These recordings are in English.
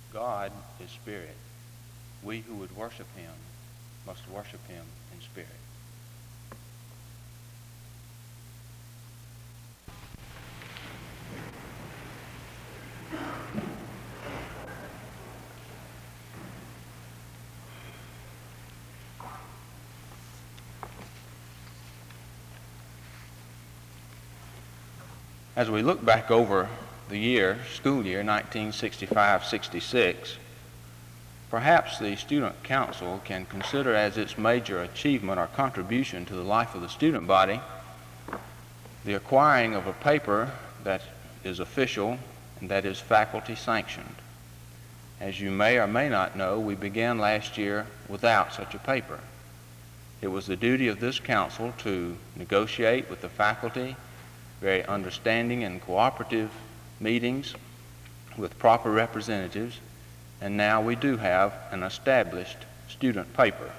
God is spirit. We who would worship him must worship him in spirit. As we look back over the school year 1965-66, perhaps the Student Council can consider as its major achievement or contribution to the life of the student body the acquiring of a paper that is official and that is faculty sanctioned. As you may or may not know, we began last year without such a paper. It was the duty of this council to negotiate with the faculty very understanding and cooperative meetings with proper representatives, and now we do have an established student paper.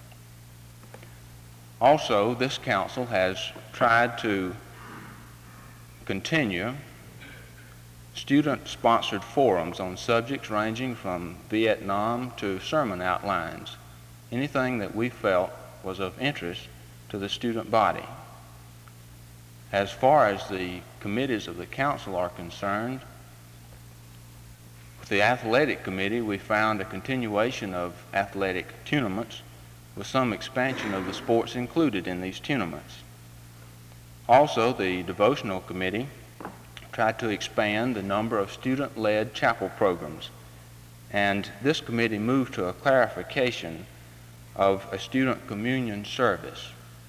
Also, this council has tried to continue student-sponsored forums on subjects ranging from Vietnam to sermon outlines, anything that we felt was of interest to the student body. As far as the committees of the council are concerned, with the athletic committee, we found a continuation of athletic tournaments with some expansion of the sports included in these tournaments. Also, the devotional committee tried to expand the number of student-led chapel programs, and this committee moved to a clarification of a student communion service.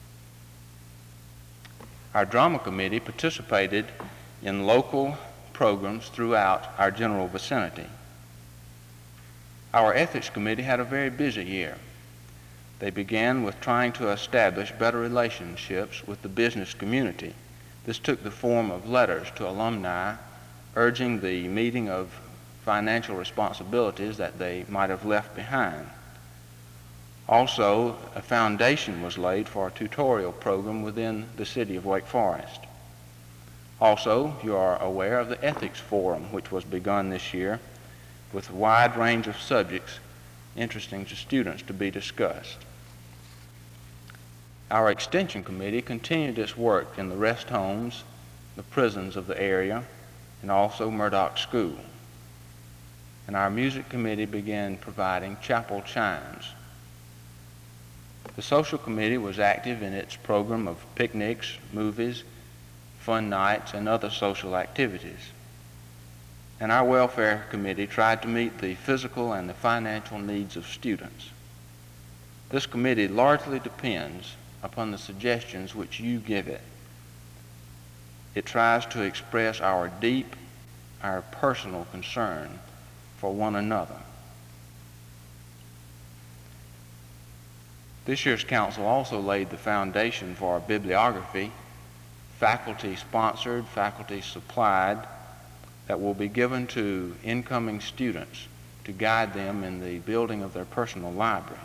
Our drama committee participated in local programs throughout our general vicinity. Our ethics committee had a very busy year. They began with trying to establish better relationships with the business community. This took the form of letters to alumni urging the meeting of financial responsibilities that they might have left behind. Also, a foundation was laid for a tutorial program within the city of Wake Forest. Also, you are aware of the Ethics Forum, which was begun this year with a wide range of subjects interesting to students to be discussed. Our Extension Committee continued its work in the rest homes, the prisons of the area, and also Murdoch School. And our Music Committee began providing chapel chimes. The Social Committee was active in its program of picnics, movies, fun nights, and other social activities. And our Welfare Committee tried to meet the physical and the financial needs of students. This committee largely depends upon the suggestions which you give it. It tries to express our deep, our personal concern for one another. This year's council also laid the foundation for a bibliography, faculty-sponsored, faculty-supplied, that will be given to incoming students to guide them in the building of their personal library.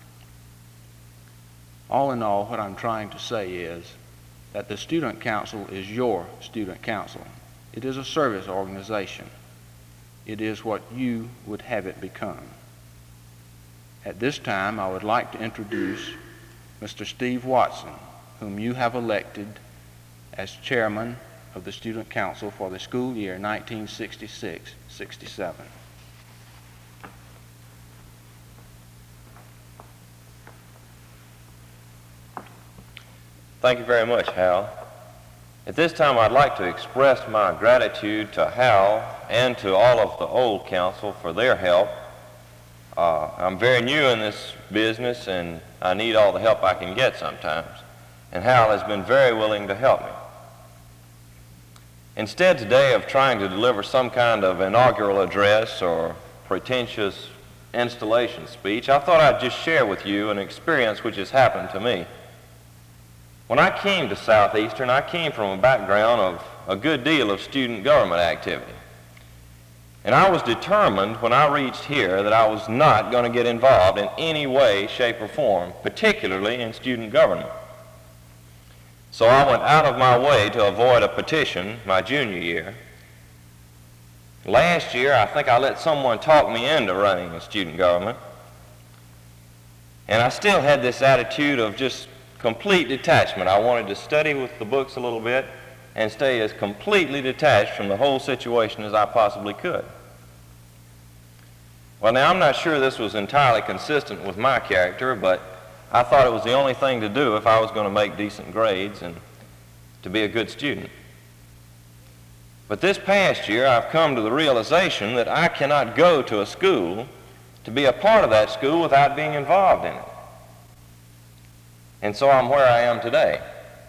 All in all, what I'm trying to say is that the Student Council is your Student Council. It is a service organization. It is what you would have it become. At this time, I would like to introduce Mr. Steve Watson, whom you have elected as chairman of the Student Council for the school year 1966-67. Thank you very much, Hal. At this time, I'd like to express my gratitude to Hal and to all of the old council for their help. I'm very new in this business, and I need all the help I can get sometimes. And Hal has been very willing to help me. Instead today of trying to deliver some kind of inaugural address or pretentious installation speech, I thought I'd just share with you an experience which has happened to me. When I came to Southeastern, I came from a background of a good deal of student government activity. And I was determined when I reached here that I was not going to get involved in any way, shape, or form, particularly in student government. So I went out of my way to avoid a petition my junior year. Last year, I think I let someone talk me into running a student government. And I still had this attitude of just complete detachment. I wanted to study with the books a little bit and stay as completely detached from the whole situation as I possibly could. Well, now, I'm not sure this was entirely consistent with my character, but I thought it was the only thing to do if I was going to make decent grades and to be a good student. But this past year, I've come to the realization that I cannot go to a school to be a part of that school without being involved in it. And so I'm where I am today.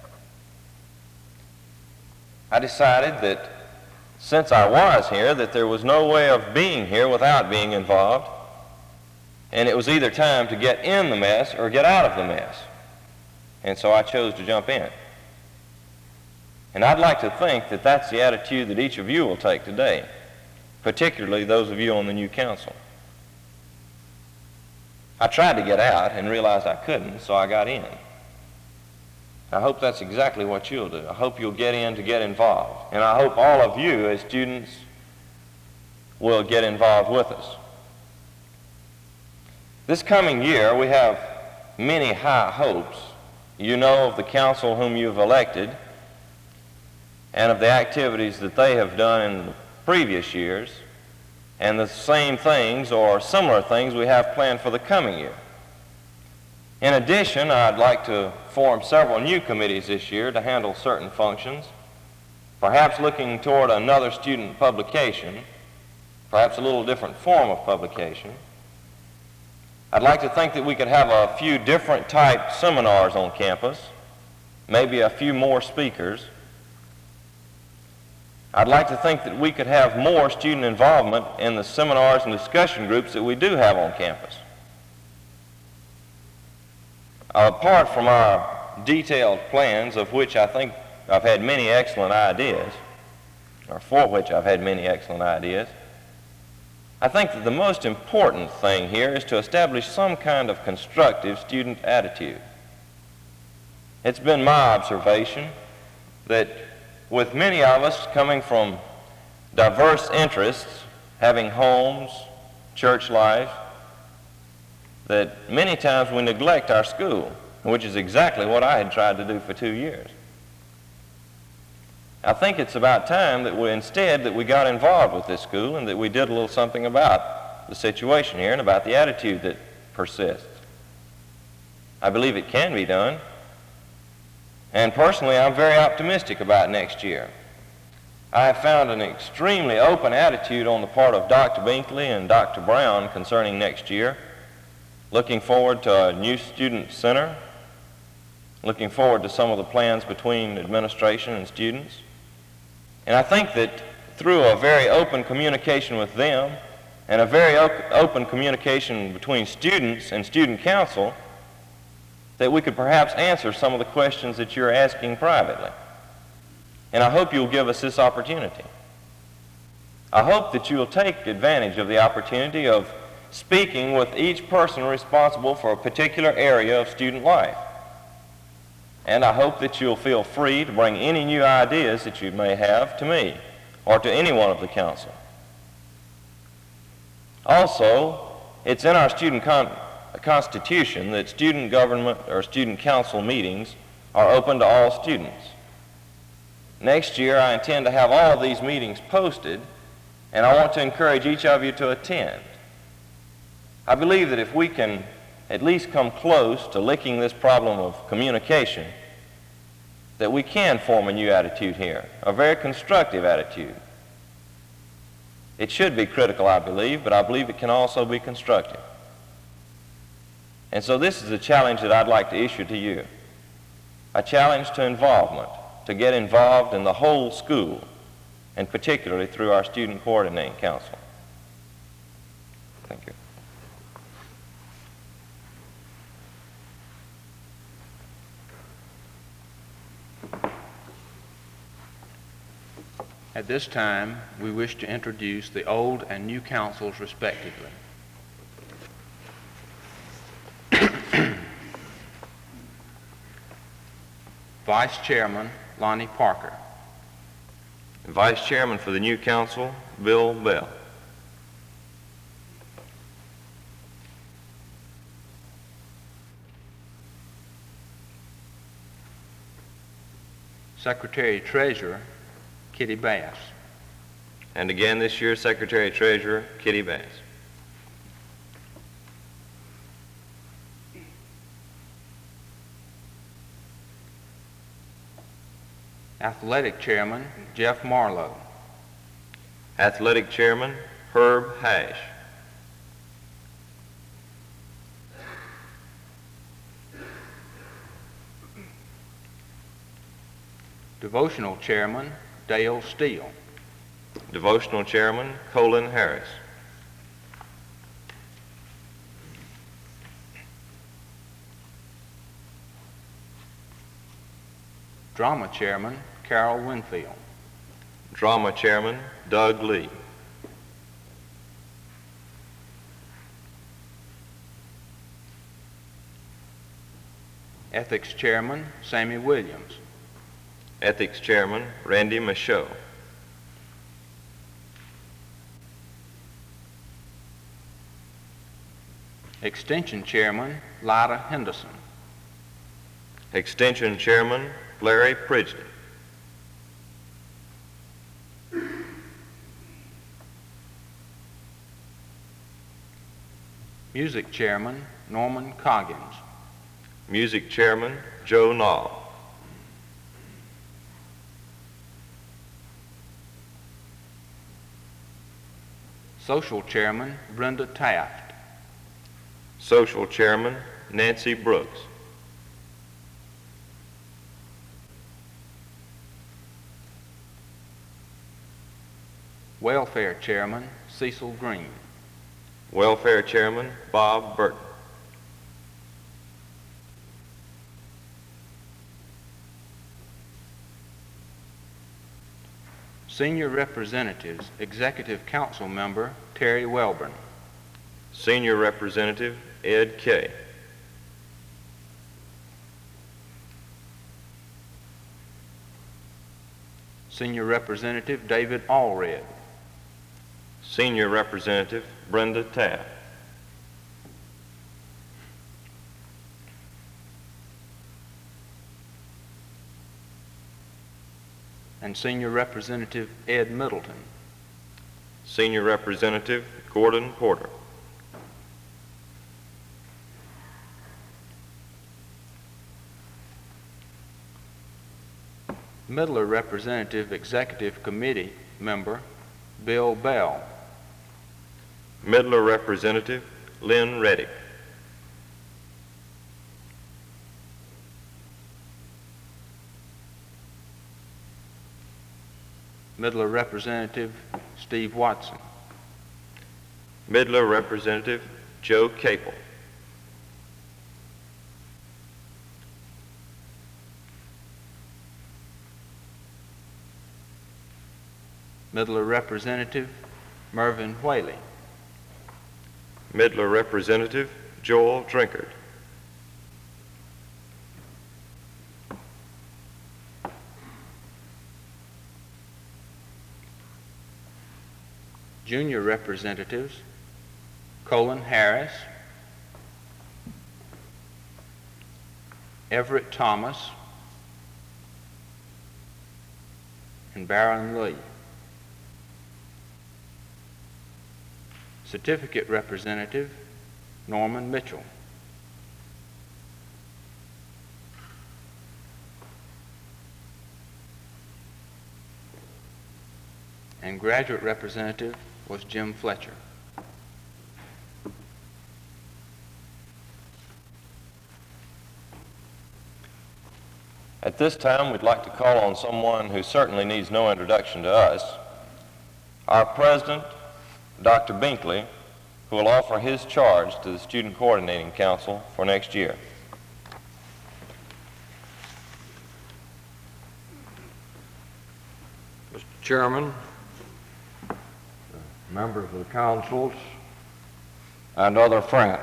I decided that since I was here, that there was no way of being here without being involved, and it was either time to get in the mess or get out of the mess. And so I chose to jump in. And I'd like to think that that's the attitude that each of you will take today, particularly those of you on the new council. I tried to get out and realized I couldn't, so I got in. I hope that's exactly what you'll do. I hope you'll get in to get involved. And I hope all of you as students will get involved with us. This coming year, we have many high hopes. You know of the council whom you've elected and of the activities that they have done in the previous years, and the same things or similar things we have planned for the coming year. In addition, I'd like to form several new committees this year to handle certain functions, perhaps looking toward another student publication, perhaps a little different form of publication. I'd like to think that we could have a few different type seminars on campus, maybe a few more speakers. I'd like to think that we could have more student involvement in the seminars and discussion groups that we do have on campus. Apart from our detailed plans, of which I think I've had many excellent ideas, or for which I've had many excellent ideas, I think that the most important thing here is to establish some kind of constructive student attitude. It's been my observation that with many of us coming from diverse interests, having homes, church life, that many times we neglect our school, which is exactly what I had tried to do for 2 years. I think it's about time that we got involved with this school and that we did a little something about the situation here and about the attitude that persists. I believe it can be done. And personally, I'm very optimistic about next year. I have found an extremely open attitude on the part of Dr. Binkley and Dr. Brown concerning next year. Looking forward to a new student center, looking forward to some of the plans between administration and students. And I think that through a very open communication with them and a very open communication between students and student council, that we could perhaps answer some of the questions that you're asking privately. And I hope you'll give us this opportunity. I hope that you'll take advantage of the opportunity of speaking with each person responsible for a particular area of student life. And I hope that you'll feel free to bring any new ideas that you may have to me or to any one of the council. Also, it's in our student constitution that student government or student council meetings are open to all students. Next year, I intend to have all of these meetings posted, and I want to encourage each of you to attend. I believe that if we can at least come close to licking this problem of communication, that we can form a new attitude here, a very constructive attitude. It should be critical, I believe, but I believe it can also be constructive. And so this is a challenge that I'd like to issue to you, a challenge to involvement, to get involved in the whole school, and particularly through our Student Coordinating Council. Thank you. At this time, we wish to introduce the old and new councils respectively. Vice Chairman Lonnie Parker. Vice Chairman for the new council, Bill Bell. Secretary-Treasurer, Kitty Bass. And again this year, Secretary-Treasurer, Kitty Bass. Athletic Chairman, Jeff Marlowe. Athletic Chairman, Herb Hash. Devotional Chairman, Dale Steele. Devotional Chairman, Colin Harris. Drama Chairman, Carol Winfield. Drama Chairman, Doug Lee. Ethics Chairman, Sammy Williams. Ethics Chairman, Randy Michaud. Extension Chairman, Lyda Henderson. Extension Chairman, Larry Pridgeton. Music Chairman, Norman Coggins. Music Chairman, Joe Knoll. Social Chairman, Brenda Taft. Social Chairman, Nancy Brooks. Welfare Chairman, Cecil Green. Welfare Chairman, Bob Burton. Senior Representatives, Executive Council Member, Terry Welburn. Senior Representative, Ed Kay. Senior Representative, David Allred. Senior Representative, Brenda Taft. And Senior Representative, Ed Middleton. Senior Representative, Gordon Porter. Midler Representative Executive Committee Member, Bill Bell. Midler Representative, Lynn Reddick. Midler Representative, Steve Watson. Midler Representative, Joe Capel. Midler Representative, Mervyn Whaley. Midler Representative, Joel Drinkard. Junior Representatives, Colin Harris, Everett Thomas, and Baron Lee. Certificate Representative, Norman Mitchell. And Graduate Representative was Jim Fletcher. At this time, we'd like to call on someone who certainly needs no introduction to us, our President, Dr. Binkley, who will offer his charge to the Student Coordinating Council for next year. Mr. Chairman, members of the councils, and other friends.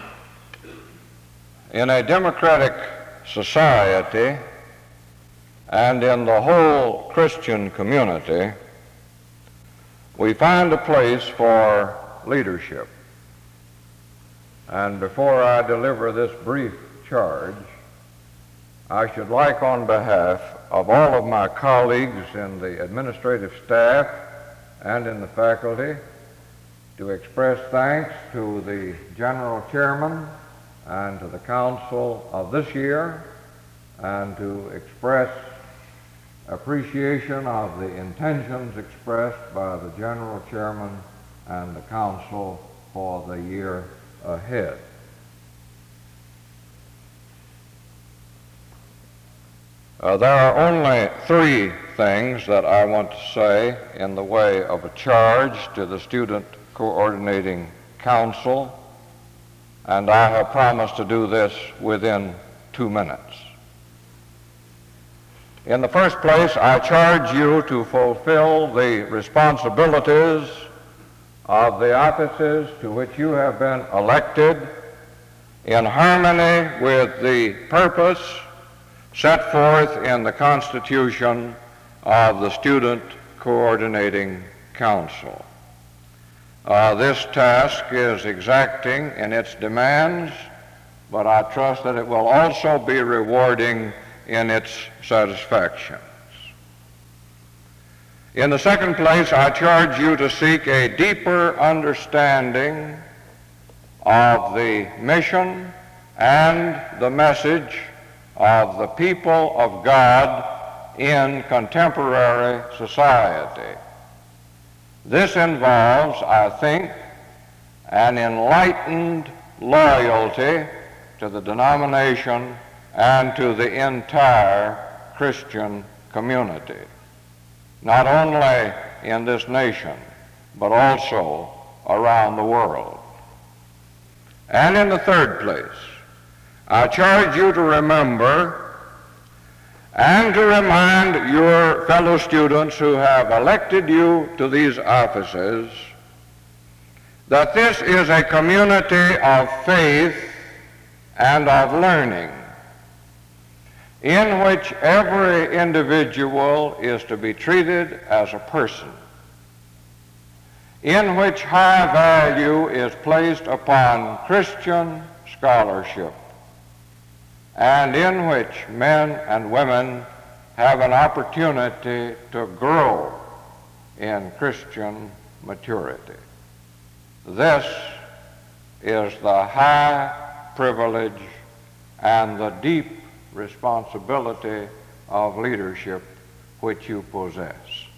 In a democratic society, and in the whole Christian community, we find a place for leadership. And before I deliver this brief charge, I should like, on behalf of all of my colleagues in the administrative staff and in the faculty, to express thanks to the General Chairman and to the Council of this year, and to express appreciation of the intentions expressed by the General Chairman and the Council for the year ahead. There are only 3 things that I want to say in the way of a charge to the Student Coordinating Council, and I have promised to do this within 2 minutes. In the first place, I charge you to fulfill the responsibilities of the offices to which you have been elected in harmony with the purpose set forth in the Constitution of the Student Coordinating Council. This task is exacting in its demands, but I trust that it will also be rewarding in its satisfactions. In the second place, I charge you to seek a deeper understanding of the mission and the message of the people of God in contemporary society. This involves, I think, an enlightened loyalty to the denomination and to the entire Christian community, not only in this nation, but also around the world. And in the third place, I charge you to remember and to remind your fellow students who have elected you to these offices that this is a community of faith and of learning, in which every individual is to be treated as a person, in which high value is placed upon Christian scholarship, and in which men and women have an opportunity to grow in Christian maturity. This is the high privilege and the deep responsibility of leadership which you possess.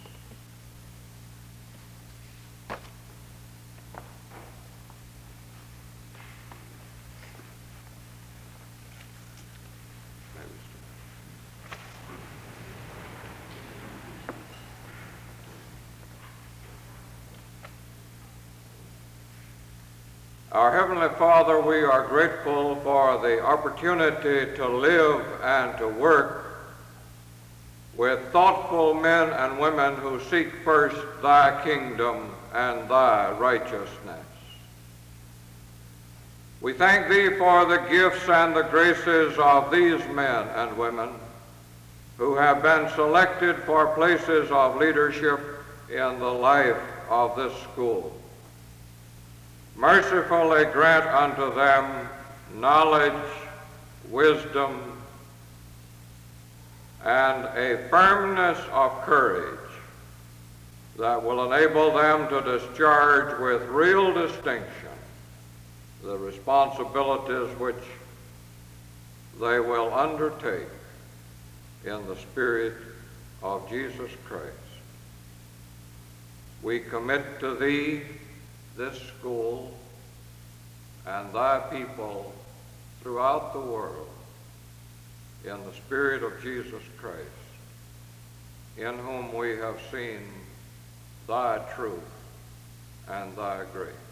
Our Heavenly Father, we are grateful for the opportunity to live and to work with thoughtful men and women who seek first thy kingdom and thy righteousness. We thank thee for the gifts and the graces of these men and women who have been selected for places of leadership in the life of this school. Mercifully grant unto them knowledge, wisdom, and a firmness of courage that will enable them to discharge with real distinction the responsibilities which they will undertake in the Spirit of Jesus Christ. We commit to thee this school and thy people throughout the world in the Spirit of Jesus Christ, in whom we have seen thy truth and thy grace.